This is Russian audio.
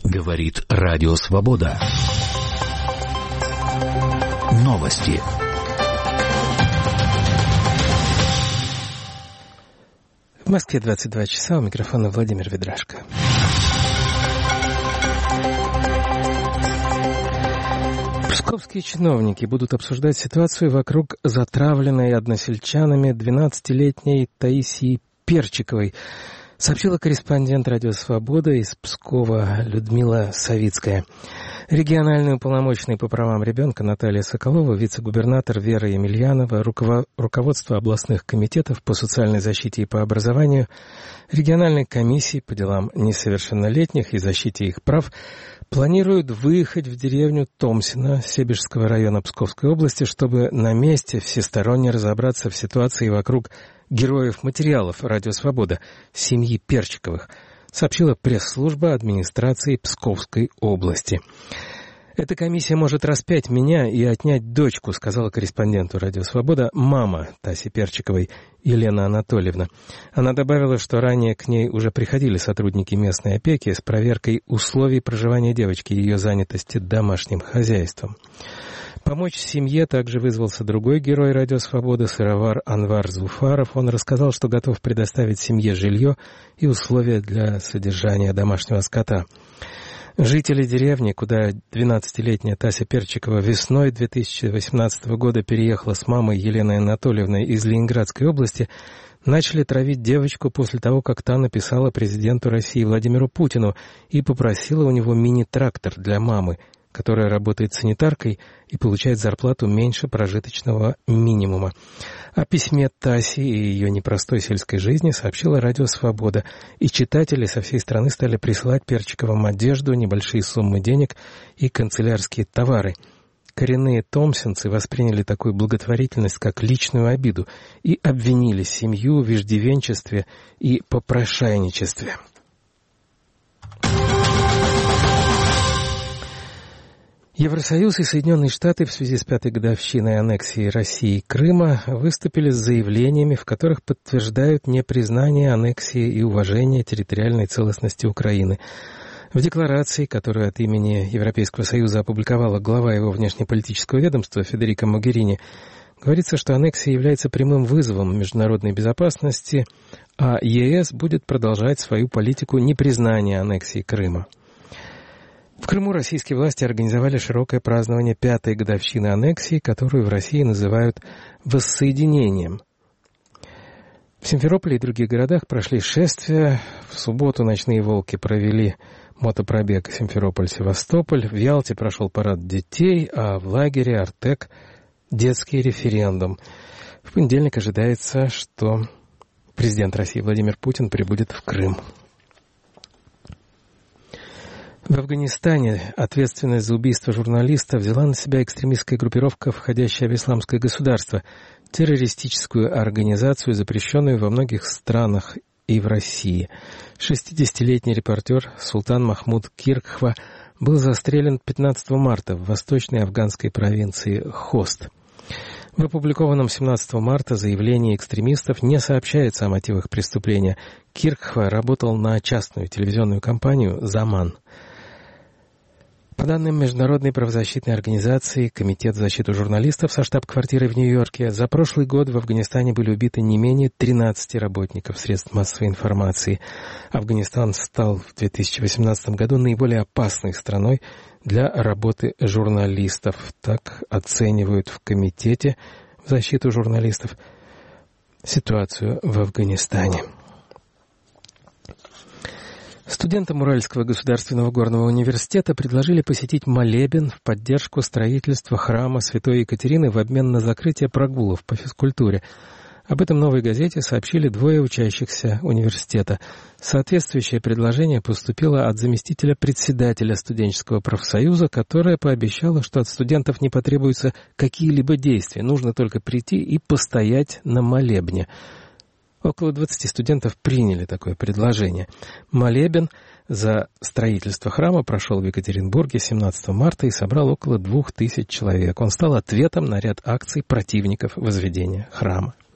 Говорит Радио Свобода. Новости. В Москве 22 часа, у микрофона Владимир Ведрашко. Псковские чиновники будут обсуждать ситуацию вокруг затравленной односельчанами 12-летней Таисии Перчиковой, сообщила корреспондент «Радио Свобода» из Пскова Людмила Савицкая. Региональный уполномоченный по правам ребенка Наталья Соколова, вице-губернатор Вера Емельянова, руководство областных комитетов по социальной защите и по образованию, региональной комиссии по делам несовершеннолетних и защите их прав планируют выехать в деревню Томсино Себежского района Псковской области, чтобы на месте всесторонне разобраться в ситуации вокруг героев материалов «Радио Свобода» семьи Перчиковых, сообщила пресс-служба администрации Псковской области. «Эта комиссия может распять меня и отнять дочку», сказала корреспонденту «Радио Свобода» мама Таси Перчиковой Елена Анатольевна. Она добавила, что ранее к ней уже приходили сотрудники местной опеки с проверкой условий проживания девочки и ее занятости домашним хозяйством. Помочь семье также вызвался другой герой «Радио Свободы» сыровар Анвар Зуфаров. Он рассказал, что готов предоставить семье жилье и условия для содержания домашнего скота. Жители деревни, куда 12-летняя Тася Перчикова весной 2018 года переехала с мамой Еленой Анатольевной из Ленинградской области, начали травить девочку после того, как та написала президенту России Владимиру Путину и попросила у него мини-трактор для мамы, которая работает санитаркой и получает зарплату меньше прожиточного минимума. О письме Таси и ее непростой сельской жизни сообщила «Радио Свобода», и читатели со всей страны стали присылать Перчиковым одежду, небольшие суммы денег и канцелярские товары. Коренные томсинцы восприняли такую благотворительность как личную обиду и обвинили семью в иждивенчестве и попрошайничестве. Евросоюз и Соединенные Штаты в связи с 5-й годовщиной аннексии России Крыма выступили с заявлениями, в которых подтверждают непризнание аннексии и уважение территориальной целостности Украины. В декларации, которую от имени Европейского Союза опубликовала глава его внешнеполитического ведомства Федерика Могерини, говорится, что аннексия является прямым вызовом международной безопасности, а ЕС будет продолжать свою политику непризнания аннексии Крыма. В Крыму российские власти организовали широкое празднование 5-й годовщины аннексии, которую в России называют «воссоединением». В Симферополе и других городах прошли шествия. В субботу «Ночные волки» провели мотопробег Симферополь-Севастополь. В Ялте прошел парад детей, а в лагере «Артек» — детский референдум. В понедельник ожидается, что президент России Владимир Путин прибудет в Крым. В Афганистане ответственность за убийство журналиста взяла на себя экстремистская группировка, входящая в Исламское государство, террористическую организацию, запрещенную во многих странах и в России. 60-летний репортер Султан Махмуд Киркхва был застрелен 15 марта в восточной афганской провинции Хост. В опубликованном 17 марта заявлении экстремистов не сообщается о мотивах преступления. Киркхва работал на частную телевизионную компанию «Заман». По данным Международной правозащитной организации «Комитет в защиту журналистов» со штаб-квартирой в Нью-Йорке, за прошлый год в Афганистане были убиты не менее 13 работников средств массовой информации. Афганистан стал в 2018 году наиболее опасной страной для работы журналистов. Так оценивают в Комитете в защиту журналистов ситуацию в Афганистане. Студентам Уральского государственного горного университета предложили посетить молебен в поддержку строительства храма Святой Екатерины в обмен на закрытие прогулов по физкультуре. Об этом «Новой газете» сообщили двое учащихся университета. Соответствующее предложение поступило от заместителя председателя студенческого профсоюза, которая пообещала, что от студентов не потребуются какие-либо действия, нужно только прийти и постоять на молебне. Около 20 студентов приняли такое предложение. Молебен за строительство храма прошел в Екатеринбурге 17 марта и собрал около 2000 человек. Он стал ответом на ряд акций противников возведения храма.